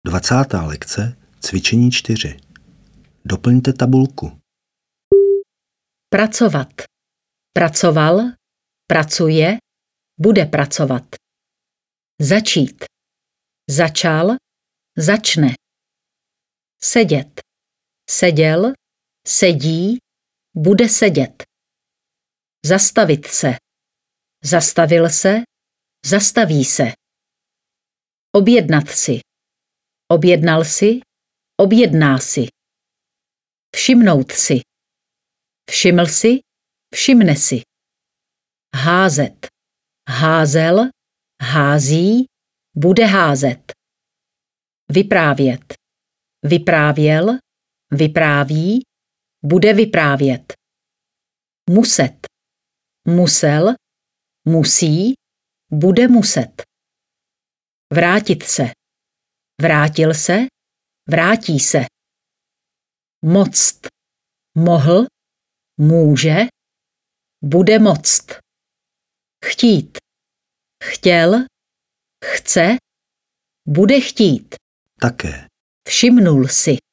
20. lekce, cvičení 4. Doplňte tabulku. Pracovat. Pracoval, pracuje, bude pracovat. Začít. Začal, začne. Sedět. Seděl, sedí, bude sedět. Zastavit se. Zastavil se, zastaví se. Objednat si. Objednal si, objedná si. Všimnout si. Všiml si, všimne si. Házet. Házel, hází, bude házet. Vyprávět. Vyprávěl, vypráví, bude vyprávět. Muset. Musel, musí, bude muset. Vrátit se. Vrátil se, vrátí se. Moct. Mohl, může, bude moct. Chtít. Chtěl, chce, bude chtít. Také. Všimnul si.